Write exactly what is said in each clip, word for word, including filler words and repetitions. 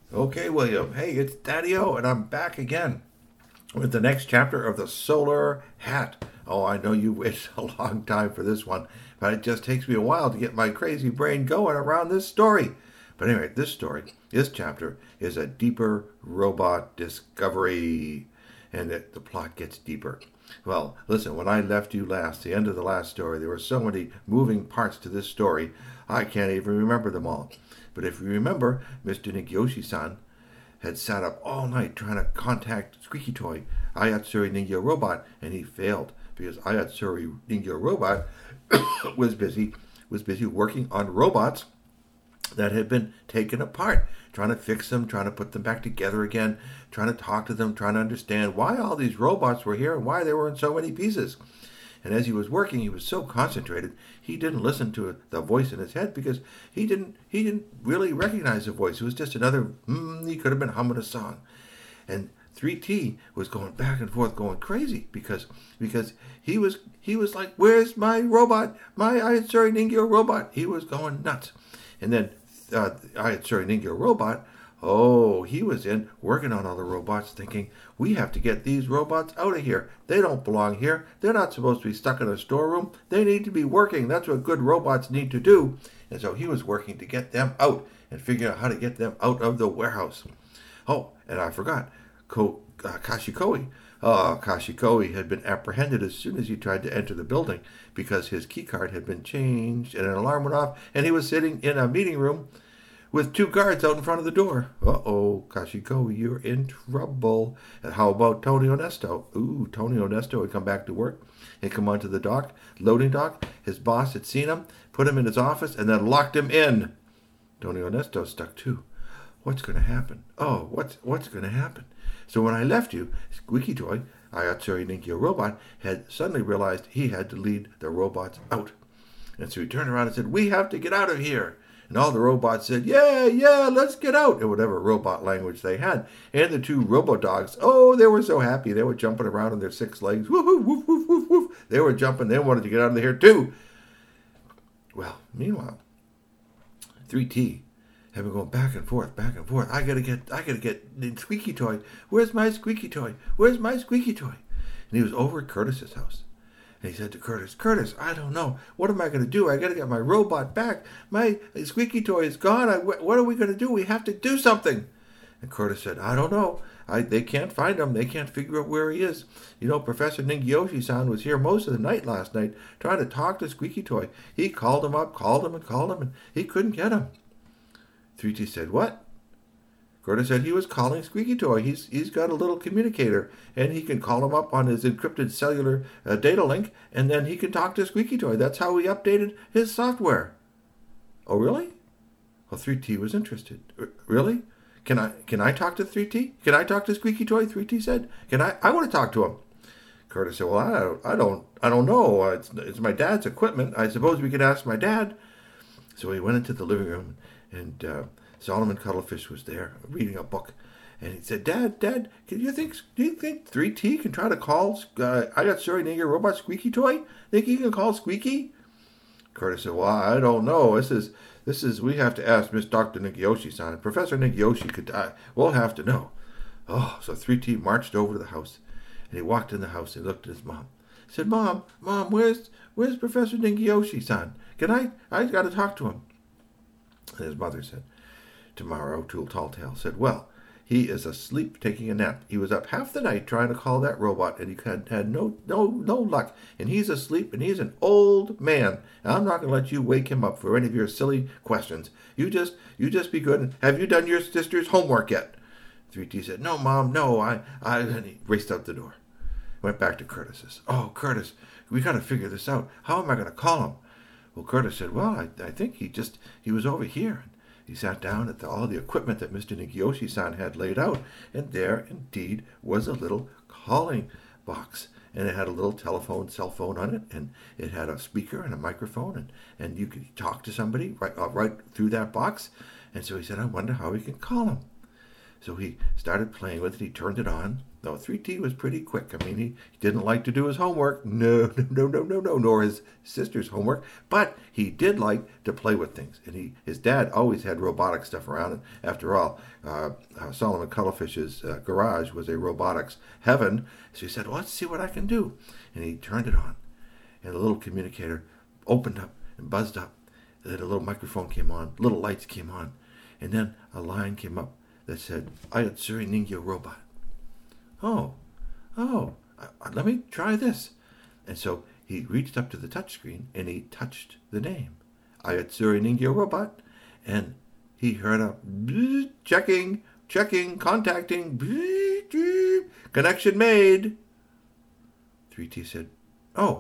Okay, William. Hey, it's Daddy O, and I'm back again with the next chapter of the Solar Hat. Oh, I know you waited a long time for this one, but it just takes me a while to get my crazy brain going around this story. But anyway, this story, this chapter, is a deeper robot discovery, and it, the plot gets deeper. Well, listen, when I left you last, the end of the last story, there were so many moving parts to this story, I can't even remember them all. But if you remember, Mister Nigyoshi-san had sat up all night trying to contact Squeaky Toy, Ayatsuri Ningyo Robot, and he failed because Ayatsuri Ningyo Robot was busy was busy working on robots that had been taken apart, trying to fix them, trying to put them back together again, trying to talk to them, trying to understand why all these robots were here and why they were in so many pieces. And as he was working, he was so concentrated, he didn't listen to the voice in his head because he didn't he didn't really recognize the voice. It was just another, mm, he could have been humming a song. And three T was going back and forth, going crazy because because he was he was like, "Where's my robot? My Ayatsuri Ningyo robot?" He was going nuts. And then uh, Ayatsuri Ningyo robot, oh, he was in working on all the robots, thinking, we have to get these robots out of here. They don't belong here. They're not supposed to be stuck in a storeroom. They need to be working. That's what good robots need to do. And so he was working to get them out and figuring out how to get them out of the warehouse. Oh, and I forgot, Ko, uh, Kashikoi. Uh, Kashikoi had been apprehended as soon as he tried to enter the building because his keycard had been changed and an alarm went off and he was sitting in a meeting room with two guards out in front of the door. Uh-oh, Kashiko, you're in trouble. And how about Tony Onesto? Ooh, Tony Onesto had come back to work. He'd come onto the dock, loading dock. His boss had seen him, put him in his office, and then locked him in. Tony Onesto stuck too. What's going to happen? Oh, what's what's going to happen? So when I left you, Squeaky Toy, Ayatsuri Ningyo Robot, had suddenly realized he had to lead the robots out. And so he turned around and said, we have to get out of here. And all the robots said, yeah, yeah, let's get out, in whatever robot language they had. And the two robo-dogs, oh, they were so happy. They were jumping around on their six legs. Woof, woof, woof, woof, woof, woof. They were jumping. They wanted to get out of here, too. Well, meanwhile, three T had been going back and forth, back and forth. I gotta get, I gotta get Squeaky Toy. Where's my Squeaky Toy? Where's my Squeaky Toy? And he was over at Curtis's house. And he said to Curtis, Curtis, I don't know. What am I going to do? I got to get my robot back. My Squeaky Toy is gone. I, what are we going to do? We have to do something. And Curtis said, I don't know. I, they can't find him. They can't figure out where he is. You know, Professor Ningyoshi-san was here most of the night last night trying to talk to Squeaky Toy. He called him up, called him and called him, and he couldn't get him. three T said, what? Curtis said he was calling Squeaky Toy. He's he's got a little communicator, and he can call him up on his encrypted cellular uh, data link, and then he can talk to Squeaky Toy. That's how he updated his software. Oh, really? Well, three T was interested. R- really? Can I can I talk to three T? Can I talk to Squeaky Toy? three T said. Can I? I want to talk to him. Curtis said, well, I don't I don't I don't know. Uh, it's it's my dad's equipment. I suppose we could ask my dad. So he went into the living room and. Uh, Solomon Cuttlefish was there reading a book, and he said, "Dad, Dad, can you think? Do you think three T can try to call? Uh, I got Suri Ningyo Robot Squeaky Toy. Think he can call Squeaky?" Curtis said, "Well, I don't know. This is this is we have to ask Miss Doctor Nigyoshi-san. Professor Nigyoshi could. Uh, we'll have to know." Oh, so three T marched over to the house, and he walked in the house and looked at his mom. He said, "Mom, Mom, where's where's Professor Nigyoshi-san? Can I? I got to talk to him." And his mother said. Tomorrow, Tool Talltail said, well, he is asleep taking a nap. He was up half the night trying to call that robot, and he had, had no no no luck. And he's asleep, and he's an old man. And I'm not going to let you wake him up for any of your silly questions. You just you just be good. And have you done your sister's homework yet? three T said, no, Mom, no. I, I, and he raced out the door. Went back to Curtis's. Oh, Curtis, we got to figure this out. How am I going to call him? Well, Curtis said, well, I, I think he just, he was over here. He sat down at the, all the equipment that Mister Nigyoshi-san had laid out, and there, indeed, was a little calling box. And it had a little telephone, cell phone on it, and it had a speaker and a microphone, and, and you could talk to somebody right, uh, right through that box. And so he said, I wonder how we can call him. So he started playing with it. He turned it on. No, three T was pretty quick. I mean, he, he didn't like to do his homework. No, no, no, no, no, no, nor his sister's homework. But he did like to play with things. And he, his dad always had robotic stuff around. And after all, uh, uh, Solomon Cuttlefish's uh, garage was a robotics heaven. So he said, well, let's see what I can do. And he turned it on. And the little communicator opened up and buzzed up. And then a little microphone came on. Little lights came on. And then a line came up that said, Ayatsuri Ningyo Robot. Oh, oh, uh, let me try this. And so he reached up to the touch screen and he touched the name, Ayatsuri Ningyo Robot, and he heard a bleep, checking, checking, contacting, bleep, bleep, connection made. three T said, oh,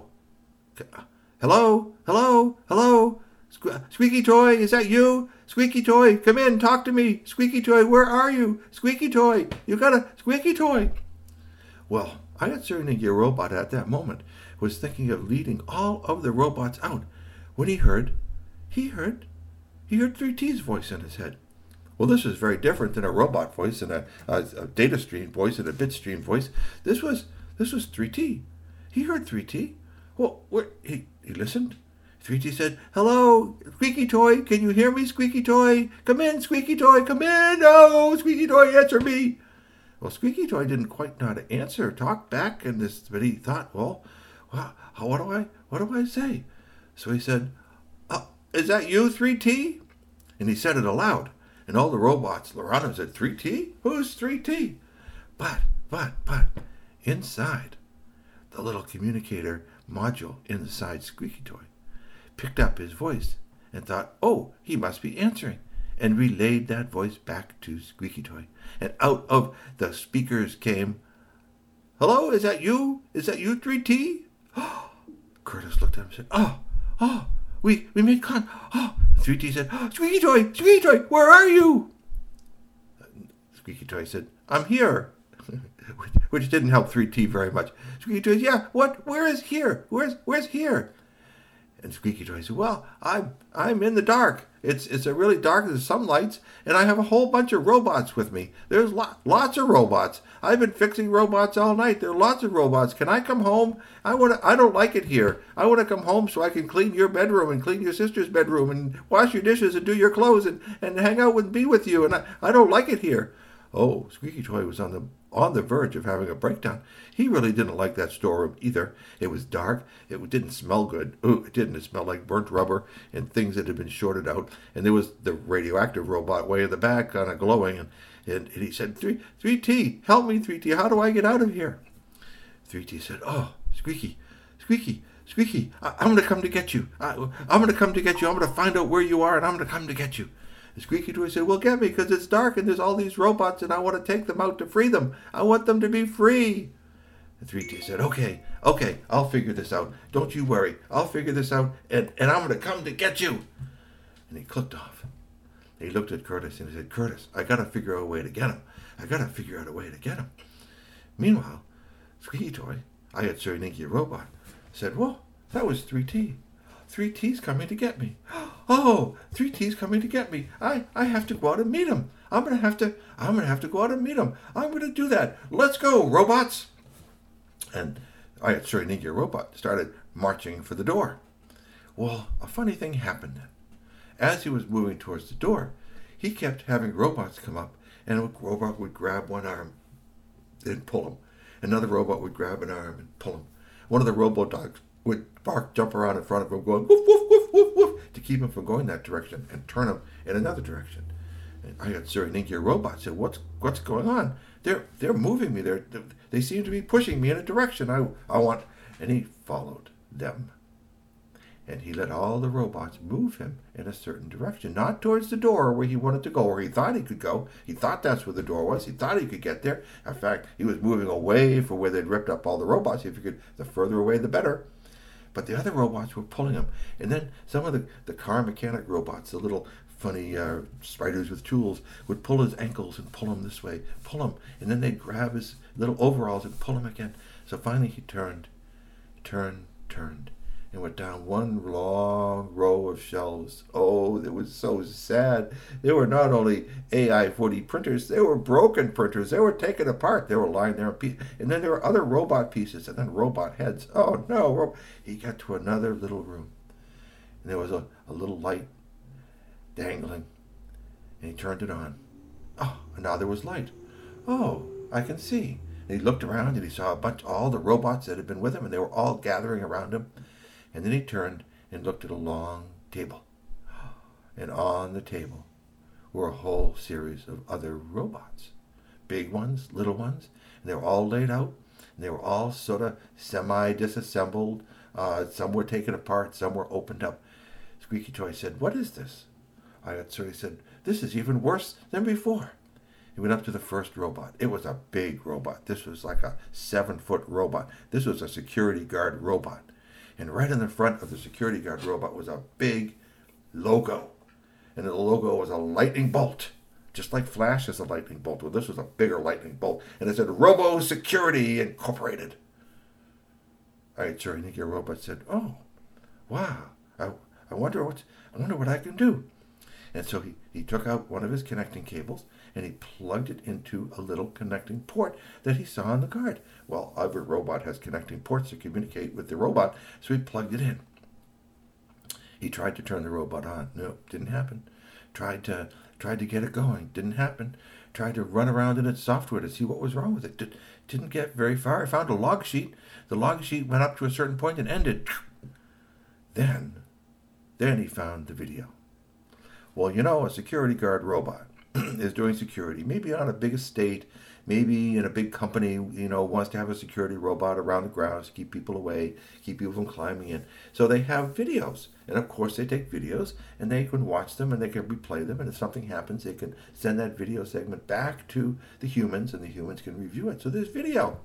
hello, hello, hello, Squeaky Toy, is that you? Squeaky Toy, come in, talk to me. Squeaky Toy, where are you? Squeaky Toy, you got a Squeaky Toy. Well, Ayatsuri Ningyo Robot at that moment was thinking of leading all of the robots out when he heard, he heard, he heard three T's voice in his head. Well, this was very different than a robot voice and a, a, a data stream voice and a bit stream voice. This was, this was three T. He heard three T. Well, where, he, he listened. three T said, hello, Squeaky Toy, can you hear me, Squeaky Toy? Come in, Squeaky Toy, come in. Oh, Squeaky Toy, answer me. Well, Squeaky Toy didn't quite know how to answer, talk back, and this, but he thought, well, well how, what do I, what do I say? So he said, uh, is that you, three T? And he said it aloud, and all the robots around him said, three T? Who's three T? But, but, but, inside, the little communicator module inside Squeaky Toy picked up his voice and thought, oh, he must be answering, and relayed that voice back to Squeaky Toy. And out of the speakers came, hello, is that you? Is that you, three T? Oh, Curtis looked at him and said, oh, oh, we, we made con, oh. three T said, oh, Squeaky Toy, Squeaky Toy, where are you? Squeaky Toy said, I'm here, which didn't help three T very much. Squeaky Toy said, yeah, what, where is here? Where's, where's here? And Squeaky Toy said, well, I'm, I'm in the dark. It's it's a really dark, there's some lights, and I have a whole bunch of robots with me. There's lot, lots of robots. I've been fixing robots all night. There are lots of robots. Can I come home? I want to, I don't like it here. I want to come home so I can clean your bedroom and clean your sister's bedroom and wash your dishes and do your clothes and, and hang out and be with you. And I, I don't like it here. Oh, Squeaky Toy was on the on the verge of having a breakdown. He really didn't like that storeroom either. It was dark. It didn't smell good. Ooh, it didn't. It smelled like burnt rubber and things that had been shorted out. And there was the radioactive robot way in the back kind of glowing. And, and, and he said, three, 3T, help me, three T. How do I get out of here? three T said, oh, Squeaky, Squeaky, Squeaky, I, I'm going to come to get you. I, I'm going to come to get you. I'm going to find out where you are, and I'm going to come to get you. The Squeaky Toy said, well, get me, because it's dark and there's all these robots and I want to take them out to free them. I want them to be free. And three T said, okay, okay, I'll figure this out. Don't you worry. I'll figure this out, and, and I'm going to come to get you. And he clicked off. He looked at Curtis and he said, Curtis, I got to figure out a way to get him. I got to figure out a way to get him. Meanwhile, Squeaky Toy, Ayatsuri Ningyo Robot, said, well, that was three T. three T's coming to get me. Oh, three T's coming to get me. I, I have to go out and meet him. I'm gonna have to I'm gonna have to go out and meet him. I'm gonna do that. Let's go, robots. And Ayatsuri Ningyo Robot started marching for the door. Well, a funny thing happened then. As he was moving towards the door, he kept having robots come up, and a robot would grab one arm and pull him. Another robot would grab an arm and pull him. One of the robo-dogs would bark, jump around in front of him, going woof, woof, woof, woof, woof, to keep him from going that direction and turn him in another direction. And Ayatsuri Ningyo Robot said, what's what's going on? They're they're moving me. They're, they seem to be pushing me in a direction. I, I want... And he followed them. And he let all the robots move him in a certain direction, not towards the door where he wanted to go, or he thought he could go. He thought that's where the door was. He thought he could get there. In fact, he was moving away from where they'd ripped up all the robots. He figured the further away, the better. But the other robots were pulling him. And then some of the, the car mechanic robots, the little funny uh, spiders with tools, would pull his ankles and pull him this way, pull him. And then they'd grab his little overalls and pull him again. So finally he turned, turned, turned. and went down one long row of shelves. Oh, it was so sad. They were not only A I forty printers, they were broken printers. They were taken apart. They were lying there. And then there were other robot pieces and then robot heads. Oh, no. He got to another little room. And there was a, a little light dangling. And he turned it on. Oh, and now there was light. Oh, I can see. And he looked around and he saw a bunch, all the robots that had been with him, and they were all gathering around him. And then he turned and looked at a long table. And on the table were a whole series of other robots. Big ones, little ones. And they were all laid out. And they were all sort of semi-disassembled. Uh, some were taken apart. Some were opened up. Squeaky Toy said, "What is this?" I sort of said, "This is even worse than before." He went up to the first robot. It was a big robot. This was like a seven-foot robot. This was a security guard robot. And right in the front of the security guard robot was a big logo. And the logo was a lightning bolt, just like Flash is a lightning bolt. Well, this was a bigger lightning bolt. And it said, Robo Security Incorporated. All right, sir, I think your robot said, "Oh, wow, I, I wonder what I wonder what I can do." And so he, he took out one of his connecting cables and he plugged it into a little connecting port that he saw on the card. Well, every robot has connecting ports to communicate with the robot, so he plugged it in. He tried to turn the robot on. No, didn't happen. Tried to tried to get it going. Didn't happen. Tried to run around in its software to see what was wrong with it. Did, didn't get very far. I found a log sheet. The log sheet went up to a certain point and ended. Then, then he found the video. Well, you know, a security guard robot is doing security, maybe on a big estate, maybe in a big company, you know, wants to have a security robot around the grounds to keep people away, keep people from climbing in. So they have videos. And of course they take videos and they can watch them and they can replay them. And if something happens, they can send that video segment back to the humans and the humans can review it. So there's video.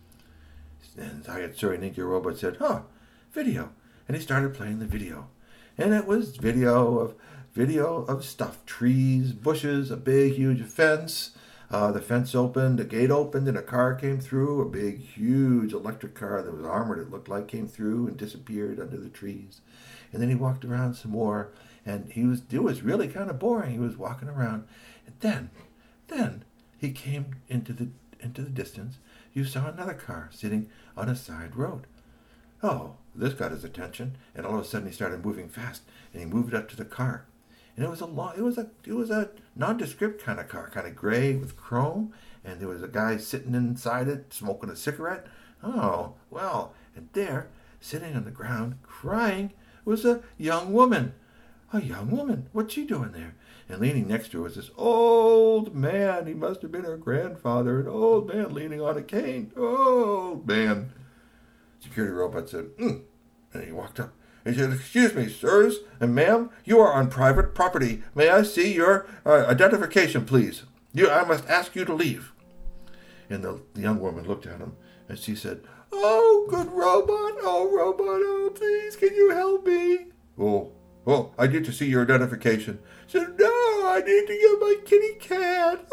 And I had Sir Ninja Robot said, "Huh, video." And he started playing the video. And it was video of video of stuff, trees, bushes, a big, huge fence. Uh, the fence opened, the gate opened, and a car came through. A big, huge electric car that was armored, it looked like, came through and disappeared under the trees. And then he walked around some more, and he was it was really kind of boring. He was walking around. And then, then he came into the into the distance. You saw another car sitting on a side road. Oh, this got his attention, and all of a sudden he started moving fast, and he moved up to the car. And it was a long, it was a, it was a nondescript kind of car, kind of gray with chrome. And there was a guy sitting inside it, smoking a cigarette. Oh, well, and there, sitting on the ground, crying, was a young woman. A young woman. What's she doing there? And leaning next to her was this old man. He must have been her grandfather. An old man leaning on a cane. Old man. Security robot said, mm. And he walked up. He said, "Excuse me, sirs and ma'am, you are on private property. May I see your uh, identification, please? You, I must ask you to leave." And the, the young woman looked at him, and she said, "Oh, good robot, oh, robot, oh, please, can you help me?" "Oh, oh, I need to see your identification." She said, "No, I need to get my kitty cat."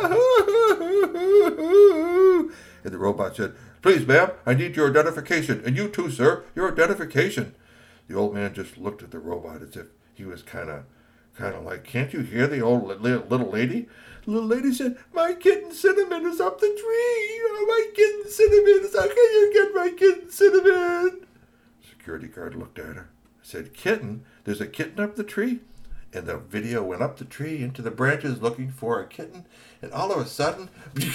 And the robot said, "Please, ma'am, I need your identification. And you too, sir, your identification." The old man just looked at the robot as if he was kind of kind of like, "Can't you hear the old li- little lady?" The little lady said, "My kitten Cinnamon is up the tree. Oh, my kitten Cinnamon is up. Can you get my kitten Cinnamon?" Security guard looked at her, said, "Kitten? There's a kitten up the tree?" And the video went up the tree into the branches looking for a kitten. And all of a sudden,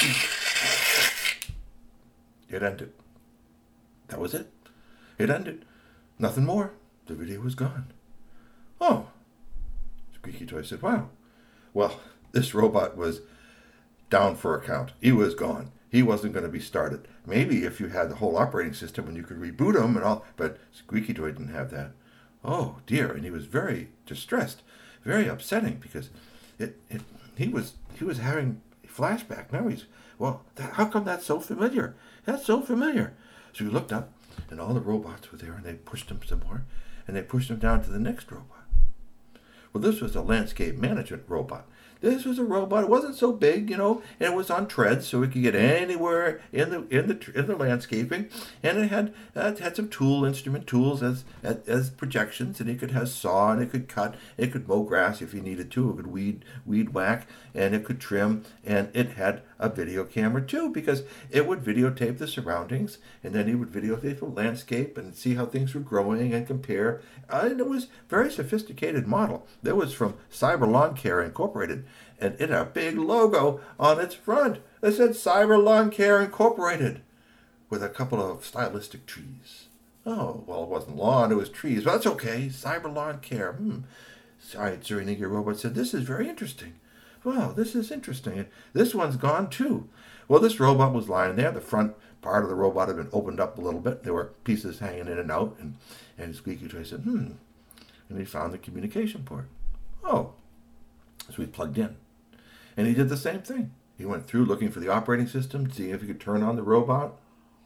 it ended. That was it. It ended. Nothing more. The video was gone. "Oh." Squeaky Toy said, "Wow. Well, this robot was down for a count. He was gone. He wasn't going to be started. Maybe if you had the whole operating system and you could reboot him and all, but Squeaky Toy didn't have that. Oh, dear." And he was very distressed, very upsetting because it, it he was he was having a flashback. Now he's, well, that, how come that's so familiar? That's so familiar. So he looked up, and all the robots were there, and they pushed him some more, and they pushed him down to the next robot. Well, this was a landscape management robot. This was a robot. It wasn't so big, you know, and it was on treads, so it could get anywhere in the in the in the landscaping. And it had uh, it had some tool instrument tools as, as as projections, and it could have saw, and it could cut, it could mow grass if you needed to, it could weed weed whack, and it could trim, and it had a video camera too, because it would videotape the surroundings, and then it would videotape the landscape and see how things were growing and compare. And it was a very sophisticated model. That was from Cyber Lawn Care Incorporated, and it had a big logo on its front that said Cyber Lawn Care Incorporated with a couple of stylistic trees. Oh, well, it wasn't lawn, it was trees. But that's okay. Cyber Lawn Care. Hmm. Sorry, Zerinigi Robot said, this is very interesting. Wow, this is interesting. This one's gone too. Well, this robot was lying there. The front part of the robot had been opened up a little bit. There were pieces hanging in and out. And, and Squeaky Toy said, hmm. And he found the communication port. Oh. So he plugged in. And he did the same thing. He went through looking for the operating system, seeing if he could turn on the robot.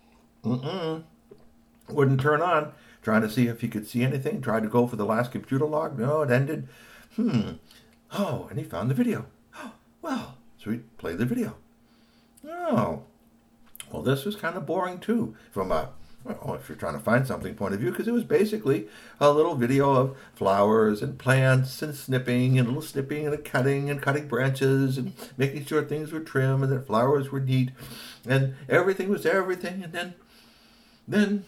Mm-mm. Wouldn't turn on. Trying to see if he could see anything. Tried to go for the last computer log. No, it ended. Hmm. Oh, and he found the video. Oh, well, so he played the video. Oh. Well, this was kind of boring, too, from a, well, if you're trying to find something point of view, because it was basically a little video of flowers and plants and snipping and a little snipping and a cutting and cutting branches and making sure things were trim and that flowers were neat and everything was everything. And then, then,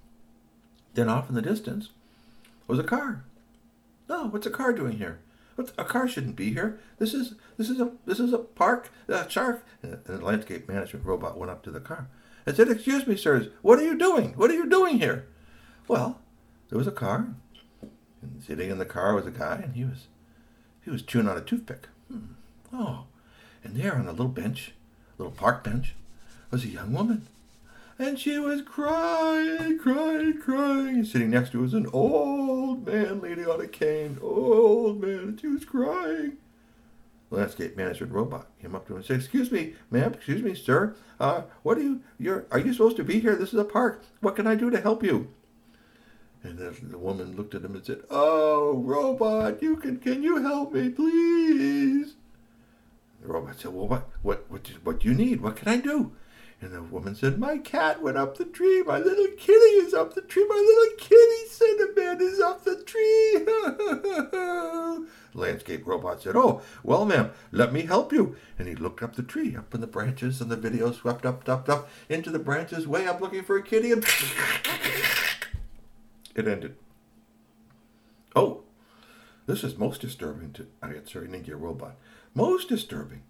then off in the distance was a car. Oh, what's a car doing here? What's, a car shouldn't be here. This is this is a this is a park, a shark. And the landscape management robot went up to the car and said, "Excuse me, sirs, what are you doing? What are you doing here?" Well, there was a car, and sitting in the car was a guy, and he was he was chewing on a toothpick. Hmm. Oh, and there on a little bench, little park bench, was a young woman. And she was crying, crying, crying. And sitting next to her was an old man leaning on a cane. Old man, and she was crying. The landscape management robot came up to him and said, "Excuse me, ma'am, excuse me, sir. Uh, what are you, you're, are you supposed to be here? This is a park. What can I do to help you?" And the, the woman looked at him and said, "Oh, robot, you can, can you help me, please?" The robot said, "Well, what, what, what, do, what do you need? What can I do?" And the woman said, "My cat went up the tree. My little kitty is up the tree. My little kitty Cinnamon is up the tree." The landscape robot said, "Oh, well, ma'am, let me help you." And he looked up the tree, up in the branches, and the video swept up, up, up, into the branches, way up looking for a kitty, and it ended. Oh, this is most disturbing to Zerinigi Robot. Most disturbing.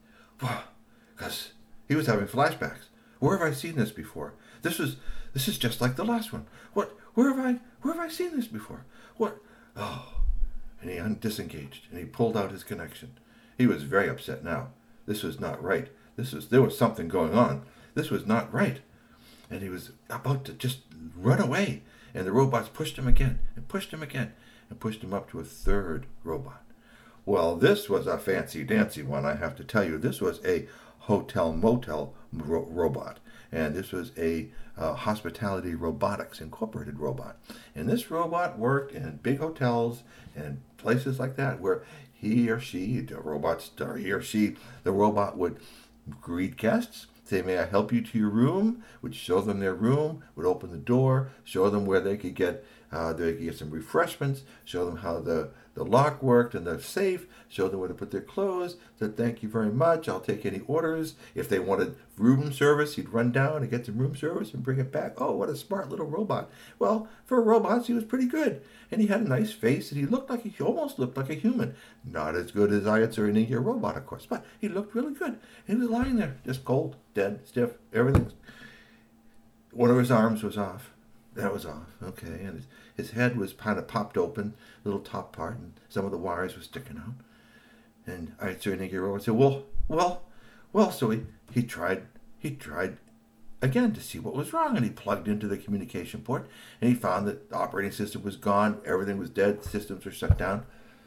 Because he was having flashbacks. Where have I seen this before? This was, this is just like the last one. What? Where have I, where have I seen this before? What? Oh, and he un- disengaged and he pulled out his connection. He was very upset now. This was not right. This was, there was something going on. This was not right. And he was about to just run away. And the robots pushed him again and pushed him again and pushed him up to a third robot. Well, this was a fancy dancy one, I have to tell you. This was a hotel motel ro- robot, and this was a uh, Hospitality Robotics Incorporated robot. And this robot worked in big hotels and places like that where he or she, the robot star, he or she, the robot would greet guests, say, "May I help you to your room?" Would show them their room, would open the door, show them where they could get uh, they could get some refreshments, show them how the the lock worked and the safe, show them where to put their clothes, said, "Thank you very much, I'll take any orders." If they wanted room service, he'd run down and get some room service and bring it back. Oh, what a smart little robot. Well, for robots, he was pretty good. And he had a nice face, and he looked like, he almost looked like a human. Not as good as Zerinigi Robot, of course, but he looked really good. And he was lying there, just cold, dead, stiff, everything. One of his arms was off. That was off, okay. And his, his head was kind of popped open, little top part, and some of the wires were sticking out. And I Zerinigi Robot said, well, well, well, so he, he tried, he tried again to see what was wrong, and he plugged into the communication port, and he found that the operating system was gone, everything was dead, systems were shut down.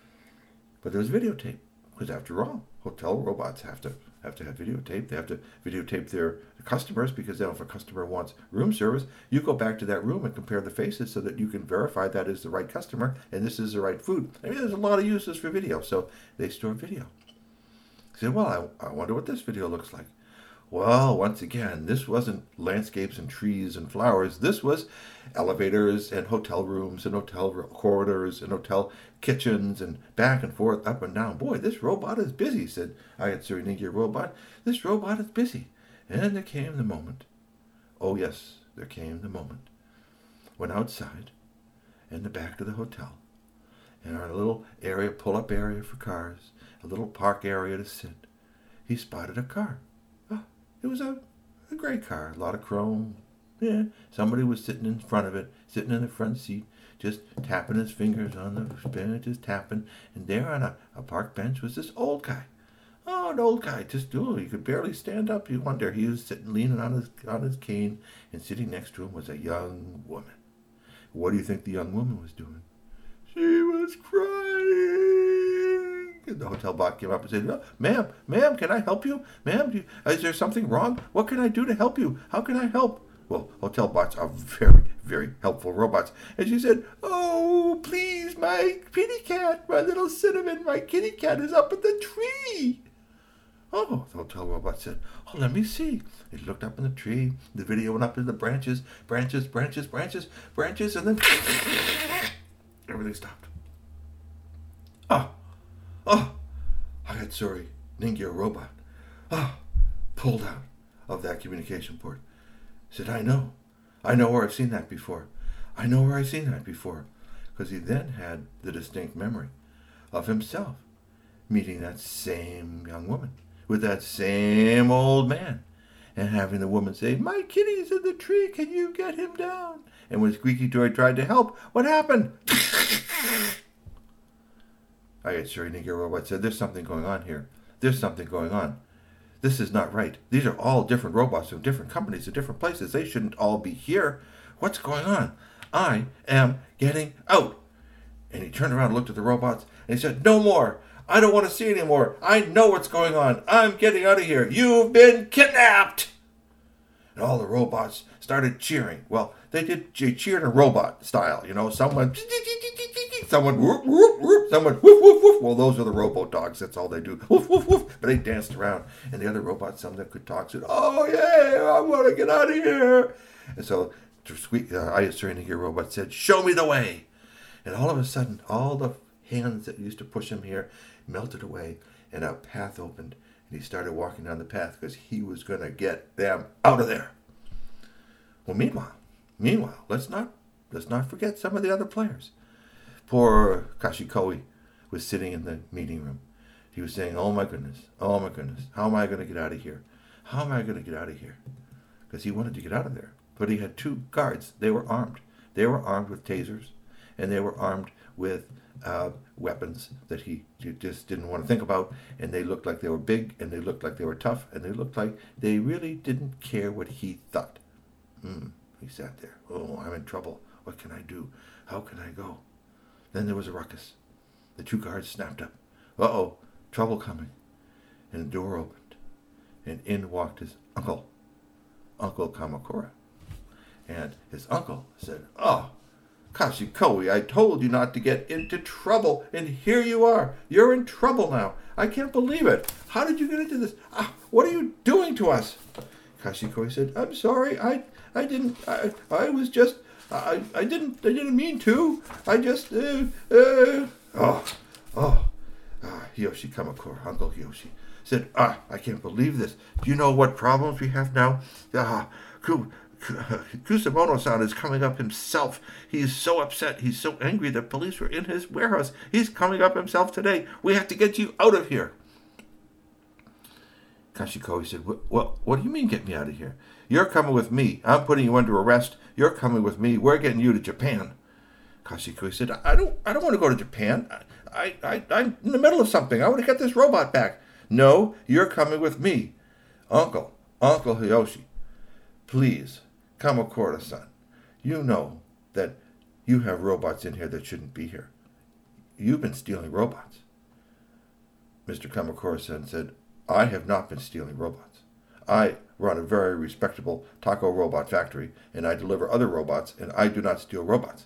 But there was videotape, because after all, hotel robots have to have to have videotape. They have to videotape their customers, because then if a customer wants room service, you go back to that room and compare the faces so that you can verify that is the right customer and this is the right food. I mean, there's a lot of uses for video, so they store video. He said, well, I, I wonder what this video looks like. Well, once again, this wasn't landscapes and trees and flowers. This was elevators and hotel rooms and hotel corridors and hotel kitchens and back and forth, up and down. Boy, this robot is busy, said Ayatsuri Ningyo Robot. This robot is busy. And there came the moment. Oh, yes, there came the moment. When outside, in the back of the hotel, in our little area, pull-up area for cars, a little park area to sit, he spotted a car. It was a, a gray car, a lot of chrome. Yeah, somebody was sitting in front of it, sitting in the front seat, just tapping his fingers on the bench, just tapping. And there on a, a park bench was this old guy. Oh, an old guy, just oh, he could barely stand up. You wonder, he was sitting, leaning on his on his cane, and sitting next to him was a young woman. What do you think the young woman was doing? She was crying. And the hotel bot came up and said, oh, ma'am, ma'am, can I help you? Ma'am, do you, is there something wrong? What can I do to help you? How can I help? Well, hotel bots are very, very helpful robots. And she said, oh, please, my kitty cat, my little cinnamon, my kitty cat is up in the tree. Oh, the hotel robot said, oh, let me see. He looked up in the tree. The video went up in the branches, branches, branches, branches, branches, and then everything stopped. Oh. Oh, Ayatsuri Ningyo Robot, ah, oh, pulled out of that communication port. Said, I know. I know where I've seen that before. I know where I've seen that before. Because he then had the distinct memory of himself meeting that same young woman with that same old man and having the woman say, my kitty's in the tree, can you get him down? And when Squeaky Toy tried to help, what happened? Ayatsuri Ningyo Robot said, there's something going on here. There's something going on. This is not right. These are all different robots from different companies and different places. They shouldn't all be here. What's going on? I am getting out. And he turned around and looked at the robots and he said, no more. I don't want to see anymore. I know what's going on. I'm getting out of here. You've been kidnapped. And all the robots started cheering. Well, they did they cheered in robot style. You know, someone... Someone whoop, whoop, whoop, someone woof, woof, woof. Well, those are the robo dogs. That's all they do. Woof, woof, woof. But they danced around. And the other robots, some of them could talk, said, oh, yeah, I want to get out of here. And so uh, Ayatsuri Ningyo Robot said, show me the way. And all of a sudden, all the hands that used to push him here melted away. And a path opened. And he started walking down the path because he was going to get them out of there. Well, meanwhile, meanwhile, let's not, let's not forget some of the other players. Poor Kashikowi was sitting in the meeting room. He was saying, oh my goodness, oh my goodness, how am I going to get out of here? How am I going to get out of here? Because he wanted to get out of there. But he had two guards. They were armed. They were armed with tasers, and they were armed with uh, weapons that he just didn't want to think about. And they looked like they were big, and they looked like they were tough, and they looked like they really didn't care what he thought. Hmm. He sat there. Oh, I'm in trouble. What can I do? How can I go? Then there was a ruckus. The two guards snapped up. Uh-oh, trouble coming. And the door opened. And in walked his uncle, Uncle Kamakura. And his uncle said, oh, Kashikowi, I told you not to get into trouble. And here you are. You're in trouble now. I can't believe it. How did you get into this? Ah, what are you doing to us? Kashikowi said, I'm sorry. I I didn't. I, I was just... I, I didn't I didn't mean to. I just uh, uh oh oh ah, Yoshi Kamakura, Uncle Yoshi said, ah, I can't believe this. Do you know what problems we have now? Ah, Ku, Ku, Kusamono-san is coming up himself. He's so upset. He's so angry that police were in his warehouse. He's coming up himself today. We have to get you out of here. Kashikowi said, well, what do you mean get me out of here? You're coming with me. I'm putting you under arrest. You're coming with me. We're getting you to Japan. Kashikowi said, I don't I don't want to go to Japan. I, I, I'm in the middle of something. I want to get this robot back. No, you're coming with me. Uncle, Uncle Hiyoshi, please, Kamakura-san, you know that you have robots in here that shouldn't be here. You've been stealing robots. Mister Kamakura-san said, I have not been stealing robots. I run a very respectable taco robot factory, and I deliver other robots, and I do not steal robots.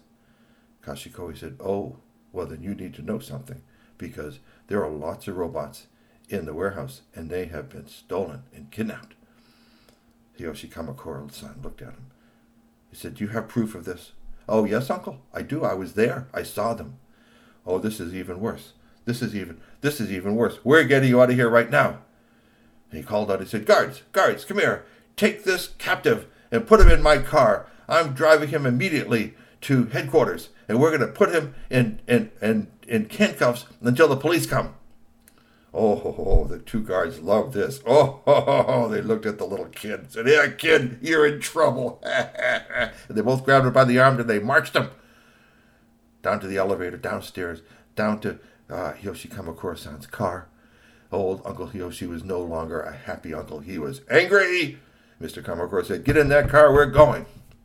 Kashikowi said, oh, well then you need to know something, because there are lots of robots in the warehouse, and they have been stolen and kidnapped. Hiyoshi Kamakura-san looked at him. He said, "Do you have proof of this?" "Oh, yes, uncle. I do. I was there. I saw them." "Oh, this is even worse. This is even, this is even worse. We're getting you out of here right now." And he called out, he said, "Guards, guards, come here. Take this captive and put him in my car. I'm driving him immediately to headquarters, and we're going to put him in, in, in, in handcuffs until the police come." Oh, ho, ho, the two guards loved this. Oh, ho, ho, ho, they looked at the little kid and said, "Yeah, kid, you're in trouble." And they both grabbed him by the arm and they marched him down to the elevator, downstairs, down to uh, Hiyoshi Kamakura-san's car. Old Uncle Hiyoshi was no longer a happy uncle. He was angry. Mister Kamakura said, "Get in that car, we're going."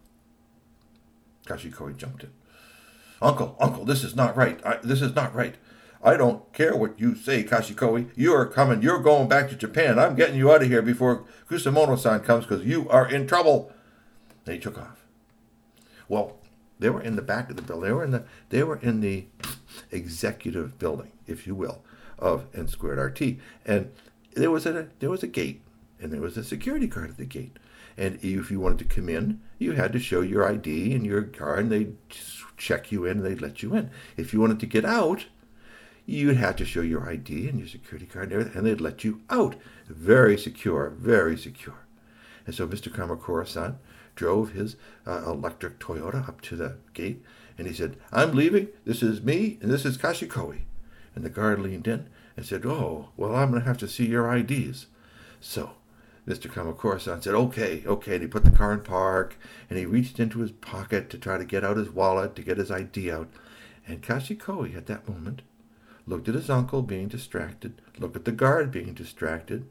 Kashikoi jumped in. "Uncle, uncle, this is not right. I, this is not right. I don't care what you say, Kashikoi. You are coming. You're going back to Japan. I'm getting you out of here before Kusamono-san comes because you are in trouble." And he took off. Well, they were in the back of the building. They were in the, they were in the executive building, if you will, of N Squared R T. And there was a there was a gate, and there was a security guard at the gate. And if you wanted to come in, you had to show your I D and your card, and they'd check you in, and they'd let you in. If you wanted to get out, you'd have to show your I D and your security card and everything, and they'd let you out. Very secure, very secure. And so Mister Kamakura-san drove his uh, electric Toyota up to the gate, and he said, "I'm leaving. This is me, and this is Kashikoi." And the guard leaned in and said, "Oh, well, I'm going to have to see your I Ds." So Mister Kamakura-san said, "Okay, okay." And he put the car in park, and he reached into his pocket to try to get out his wallet, to get his I D out. And Kashikoi, at that moment, looked at his uncle being distracted, looked at the guard being distracted.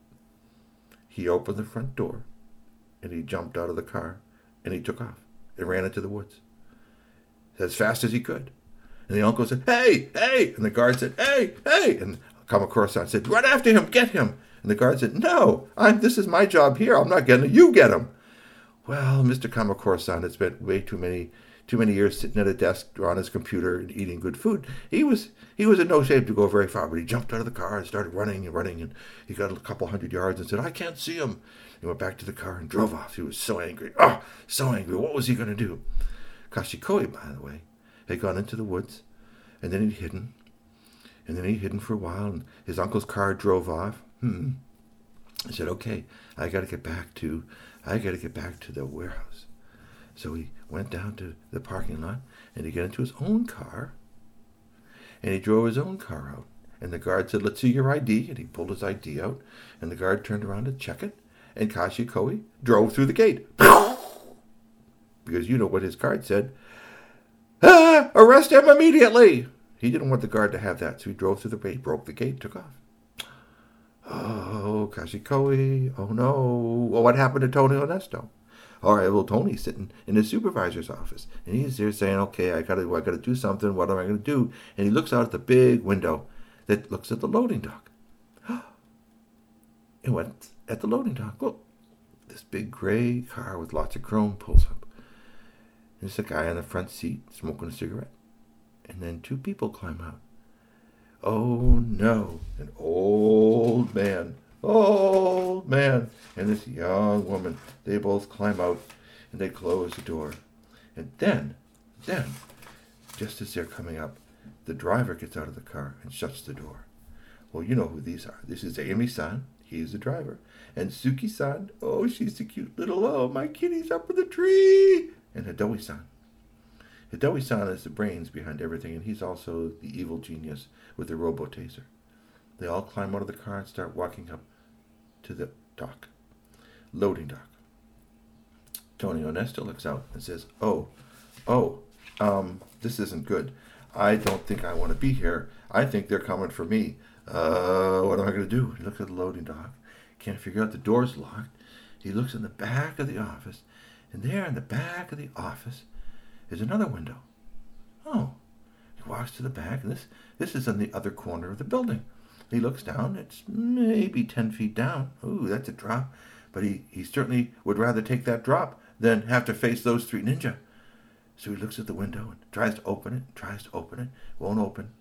He opened the front door, and he jumped out of the car, and he took off and ran into the woods as fast as he could. And the uncle said, "Hey, hey!" And the guard said, "Hey, hey!" And Kamakura-san said, "Run after him, get him!" And the guard said, "No, I'm, this is my job here. I'm not getting him. You get him." Well, Mister Kamakura-san had spent way too many too many years sitting at a desk or on his computer and eating good food. He was he was in no shape to go very far, but he jumped out of the car and started running and running, and he got a couple hundred yards and said, "I can't see him." He went back to the car and drove off. He was so angry. Oh, so angry. What was he going to do? Kashikoi, by the way, had gone into the woods, and then he'd hidden, and then he'd hidden for a while, and his uncle's car drove off. Hmm. I said, "Okay, I got to get back to, I got to get back to the warehouse." So he went down to the parking lot, and he got into his own car, and he drove his own car out. And the guard said, "Let's see your I D." And he pulled his I D out, and the guard turned around to check it, and Kashikoi drove through the gate. Because you know what his card said. "Ah, arrest him immediately!" He didn't want the guard to have that, so he drove through the gate, broke the gate, took off. Oh, Kashikoi. Oh, no. Well, what happened to Tony Onesto? All right, well, Tony's sitting in his supervisor's office, and he's there saying, "Okay, I gotta, I gotta do something. What am I gonna do?" And he looks out at the big window that looks at the loading dock. And went at the loading dock. Look, this big gray car with lots of chrome pulls up. There's a guy on the front seat smoking a cigarette, and then two people climb out. Oh no, an old man. Old man and this young woman, they both climb out and they close the door. And then, then, just as they're coming up, the driver gets out of the car and shuts the door. Well, you know who these are. This is Amy-san, he's the driver. And Suki-san, oh, she's the cute little, oh, my kitty's up in the tree. And Hidoi-san. Hidoi-san is the brains behind everything, and he's also the evil genius with the robo-taser. They all climb out of the car and start walking up to the dock, loading dock. Tony Onesto looks out and says, "Oh, oh, um, this isn't good. I don't think I want to be here. I think they're coming for me. Uh, what am I going to do?" He looks at the loading dock, can't figure out, the door's locked. He looks in the back of the office, and there in the back of the office is another window. Oh, he walks to the back, and this, this is in the other corner of the building. He looks down. It's maybe ten feet down. Ooh, that's a drop. But he, he certainly would rather take that drop than have to face those three ninja. So he looks at the window and tries to open it, tries to open it, won't open. Ah,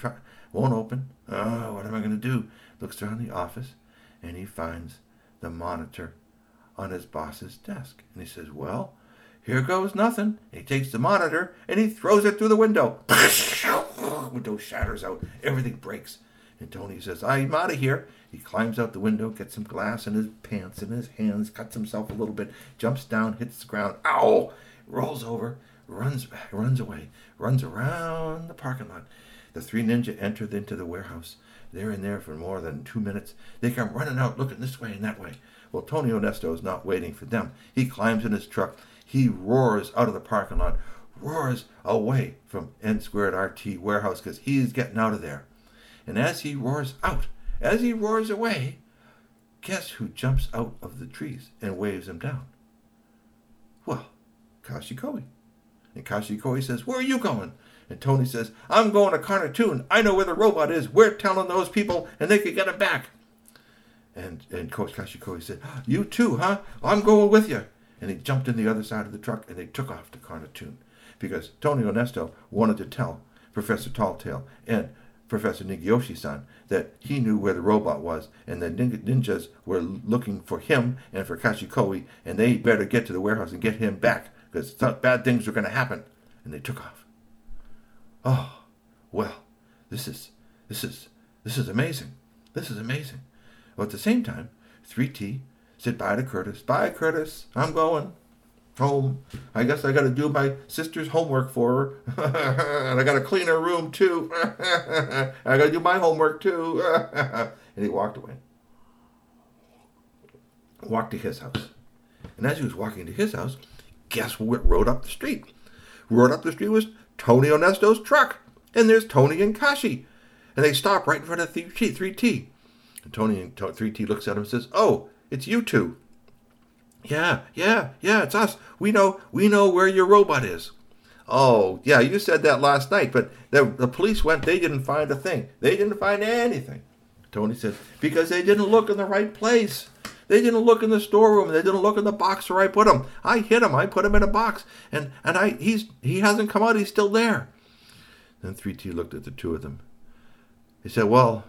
try, won't open. Oh, what am I going to do? Looks around the office, and he finds the monitor on his boss's desk. And he says, well, here goes nothing. And he takes the monitor, and he throws it through the window. Window shatters out. Everything breaks. And Tony says, I'm out of here. He climbs out the window, gets some glass in his pants, in his hands, cuts himself a little bit, jumps down, hits the ground. Ow! Rolls over, runs back, runs away, runs around the parking lot. The three ninja enter into the warehouse. They're in there for more than two minutes. They come running out, looking this way and that way. Well, Tony Onesto is not waiting for them. He climbs in his truck. He roars out of the parking lot, roars away from N Squared R T warehouse because he's getting out of there. And as he roars out, as he roars away, guess who jumps out of the trees and waves him down? Well, Kashikomi. And Kashikomi says, where are you going? And Tony says, I'm going to Carnatoon. I know where the robot is. We're telling those people, and they could get it back. And and Coach Kashikomi said, you too, huh? I'm going with you. And he jumped in the other side of the truck, and they took off to Carnatoon. Because Tony Onesto wanted to tell Professor Talltail and Professor Nigiyoshi-san that he knew where the robot was, and the ninjas were looking for him and for Kashikomi, and they better get to the warehouse and get him back, because bad things were going to happen. And they took off. Oh, well, this is, this is, this is amazing. This is amazing. Well, at the same time, three T said bye to Curtis. Bye, Curtis. I'm going home. I guess I got to do my sister's homework for her. And I got to clean her room, too. I got to do my homework, too. And he walked away. Walked to his house. And as he was walking to his house, guess what rode up the street? Rode up the street was Tony Onesto's truck. And there's Tony and Kashi. And they stop right in front of three T. And Tony and three T looks at him and says, oh, it's you two. Yeah, yeah, yeah, it's us. We know we know where your robot is. Oh, yeah, you said that last night, but the, the police went, they didn't find a thing. They didn't find anything. Tony said, because they didn't look in the right place. They didn't look in the storeroom. They didn't look in the box where I put him. I hid him. I put him in a box, and, and I he's he hasn't come out. He's still there. Then three T looked at the two of them. He said, well,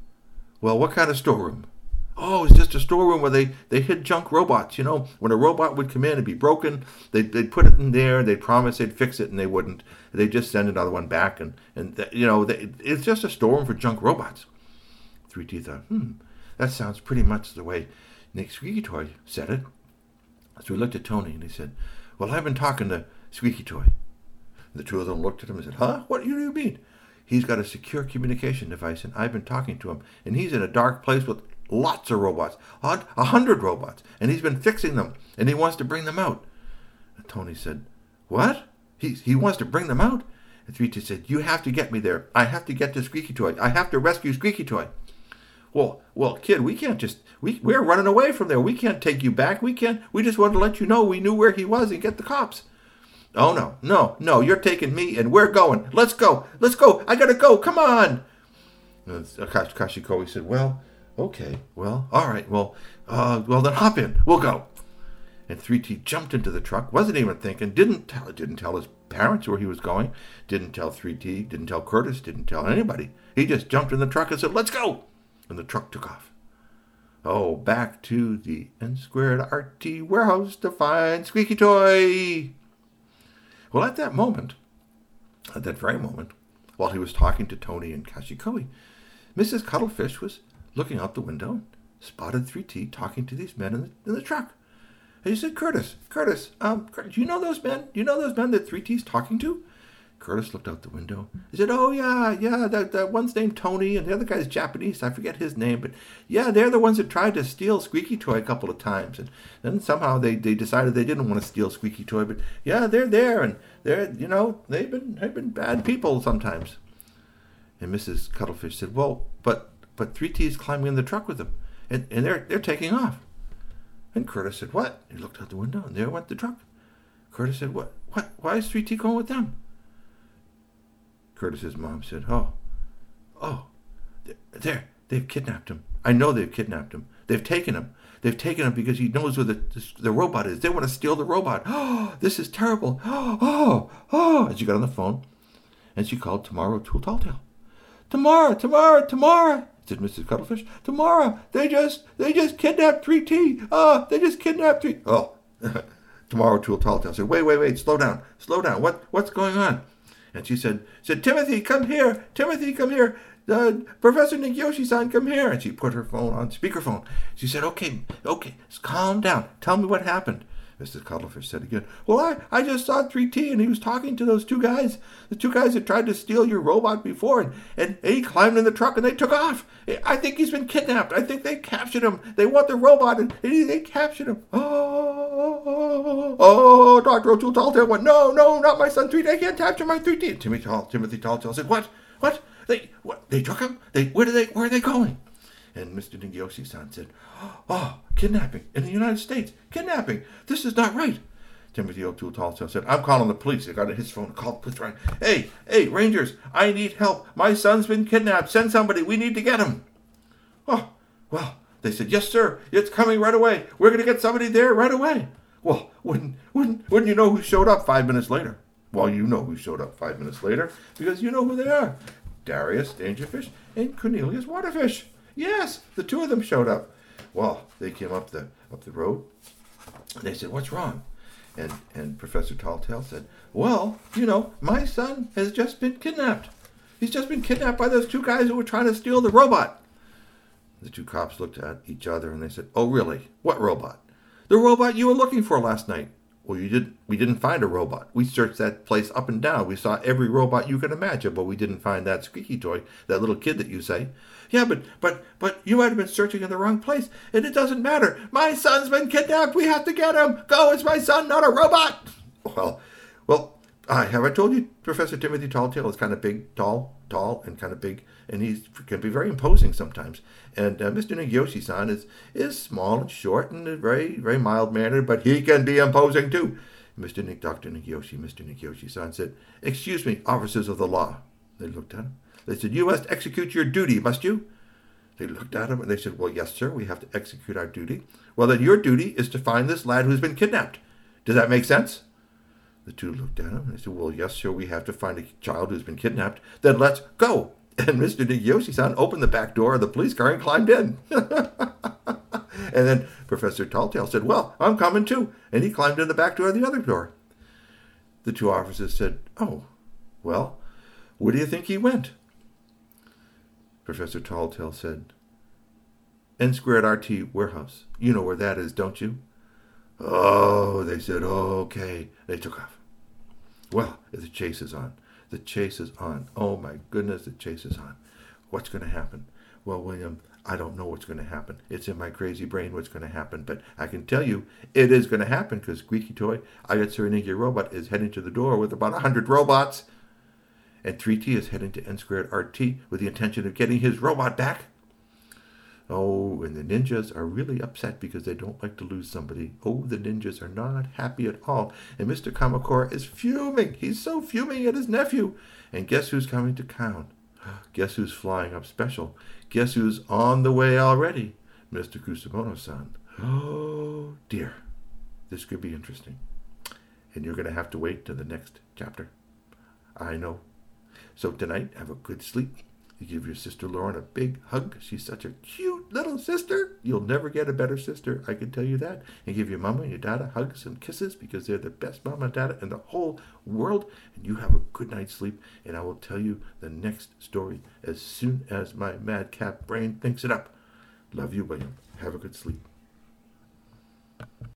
well, what kind of storeroom? Oh, it's just a storeroom where they, they hid junk robots. You know, when a robot would come in and be broken, they'd, they'd put it in there, they'd promise they'd fix it, and they wouldn't. They'd just send another one back, and, and th- you know, they, it's just a storeroom for junk robots. three T thought, hmm, that sounds pretty much the way Nick Squeaky Toy said it. So he looked at Tony, and he said, well, I've been talking to Squeaky Toy. And the two of them looked at him and said, huh? What do you mean? He's got a secure communication device, and I've been talking to him, and he's in a dark place with lots of robots, a hundred robots, and he's been fixing them, and he wants to bring them out. And Tony said, what? He, he wants to bring them out? And three T said, you have to get me there. I have to get to Squeaky Toy. I have to rescue Squeaky Toy. Well, well, kid, we can't just, we, we're running away from there. We can't take you back. We can't, we just wanted to let you know we knew where he was and get the cops. Oh, no, no, no, you're taking me, and we're going. Let's go. Let's go. I got to go. Come on. And Kashikomi said, well, okay, well, all right, well, uh, well, then hop in. We'll go. And three T jumped into the truck, wasn't even thinking, didn't tell, didn't tell his parents where he was going, didn't tell three T, didn't tell Curtis, didn't tell anybody. He just jumped in the truck and said, let's go. And the truck took off. Oh, back to the N Squared R T warehouse to find Squeaky Toy. Well, at that moment, at that very moment, while he was talking to Tony and Kashikomi, Missus Cuttlefish was looking out the window and spotted three T talking to these men in the, in the truck. And he said, Curtis, Curtis, um, Curtis, do you know those men? Do you know those men that three T's talking to? Curtis looked out the window. He said, oh, yeah, yeah, that, that one's named Tony, and the other guy's Japanese. I forget his name, but yeah, they're the ones that tried to steal Squeaky Toy a couple of times. And then somehow they, they decided they didn't want to steal Squeaky Toy, but yeah, they're there, and they're, you know, they've been, they've been bad people sometimes. And Missus Cuttlefish said, well, but but three T's climbing in the truck with them, and, and they're they're taking off. And Curtis said, what? He looked out the window, and there went the truck. Curtis said, what? What? Why is three T going with them? Curtis's mom said, oh, oh, there, they've kidnapped him. I know they've kidnapped him. They've taken him. They've taken him because he knows where the, the, the robot is. They want to steal the robot. Oh, this is terrible. Oh, oh, oh. And she got on the phone, and she called Tomorrow Tool Talltail. Tamara, Tamara, Tamara, said Missus Cuttlefish. Tamara, they just, they just kidnapped three T. Ah, they just kidnapped three. Oh, Tamara O'Toole Talltail said, wait, wait, wait, slow down, slow down. What, what's going on? And she said, said, Timothy, come here. Timothy, come here. Uh, Professor Nigyoshi-san, come here. And she put her phone on speakerphone. She said, okay, okay, calm down. Tell me what happened. Missus Cuttlefish said again, well, I, I just saw three T, and he was talking to those two guys, the two guys that tried to steal your robot before, and, and he climbed in the truck, and they took off. I think he's been kidnapped. I think they captured him. They want the robot, and they captured him. Oh, oh, oh, Doctor O'Toole Talltail went, no, no, not my son three T. I can't capture my three T. And Timothy, Tall, Timothy Talltail said, what, what? They, what? They took him? They, where, did they, where are they going? And Mister Nigyoshi-san said, oh, kidnapping in the United States. Kidnapping. This is not right. Timothy O'Toole Talltail said, I'm calling the police. He got his phone and called the police. Right. Hey, hey, Rangers, I need help. My son's been kidnapped. Send somebody. We need to get him. Oh, well, they said, yes, sir. It's coming right away. We're going to get somebody there right away. Well, wouldn't, wouldn't, wouldn't you know who showed up five minutes later? Well, you know who showed up five minutes later because you know who they are. Darius Dangerfish and Cornelius Waterfish. Yes, the two of them showed up. Well, they came up the up the road, and they said, what's wrong? And and Professor Talltail said, well, you know, my son has just been kidnapped. He's just been kidnapped by those two guys who were trying to steal the robot. The two cops looked at each other, and they said, oh, really? What robot? The robot you were looking for last night. Well, you didn't. We didn't find a robot. We searched that place up and down. We saw every robot you could imagine, but we didn't find that squeaky toy, that little kid that you say. Yeah, but but but you might have been searching in the wrong place, and it doesn't matter. My son's been kidnapped. We have to get him. Go, it's my son, not a robot. Well, well, uh, have I told you, Professor Timothy Talltail is kind of big, tall, tall, and kind of big, and he can be very imposing sometimes. And uh, Mister Nigyoshi-san is is small and short and very very mild mannered, but he can be imposing too. Mister Nick, Doctor Nigyoshi, Mister Nigyoshi-san said, "Excuse me, officers of the law." They looked at him. They said, "You must execute your duty, must you?" They looked at him and they said, "Well, yes, sir, we have to execute our duty." "Well, then your duty is to find this lad who's been kidnapped. Does that make sense?" The two looked at him and they said, "Well, yes, sir, we have to find a child who's been kidnapped. Then let's go." And Mister Nigyoshi-san opened the back door of the police car and climbed in. And then Professor Talltail said, "Well, I'm coming too." And he climbed in the back door of the other door. The two officers said, "Oh, well, where do you think he went?" Professor Talltail said, N squared R T warehouse. You know where that is, don't you?" "Oh," they said, "okay." They took off. Well, the chase is on. The chase is on. Oh, my goodness, the chase is on. What's going to happen? Well, William, I don't know what's going to happen. It's in my crazy brain what's going to happen. But I can tell you it is going to happen because Squeaky Toy, Ayatsuri Ninja Robot, is heading to the door with about one hundred robots. And three T is heading to N squared R T with the intention of getting his robot back. Oh, and the ninjas are really upset because they don't like to lose somebody. Oh, the ninjas are not happy at all. And Mister Kamakura is fuming. He's so fuming at his nephew. And guess who's coming to town? Guess who's flying up special? Guess who's on the way already? Mister Kusumono-san. Oh, dear. This could be interesting. And you're going to have to wait till the next chapter. I know. So tonight, have a good sleep. You give your sister Lauren a big hug. She's such a cute little sister. You'll never get a better sister, I can tell you that. And give your mama and your dada hugs and kisses because they're the best mama and dada in the whole world. And you have a good night's sleep. And I will tell you the next story as soon as my madcap brain thinks it up. Love you, William. Have a good sleep.